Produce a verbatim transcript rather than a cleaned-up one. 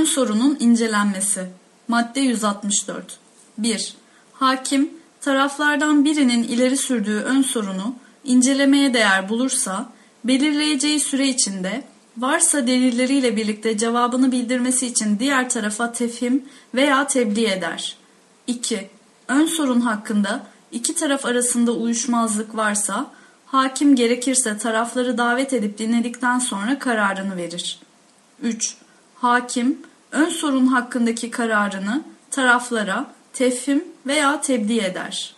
sorunun incelenmesi. Madde yüz altmış dört. bir. Hakim, taraflardan birinin ileri sürdüğü ön sorunu incelemeye değer bulursa, belirleyeceği süre içinde varsa delilleriyle birlikte cevabını bildirmesi için diğer tarafa tefhim veya tebliğ eder. iki. Ön sorun hakkında iki taraf arasında uyuşmazlık varsa, hakim gerekirse tarafları davet edip dinledikten sonra kararını verir. üç. Hakim, ön sorun hakkındaki kararını taraflara tefhim veya tebliğ eder.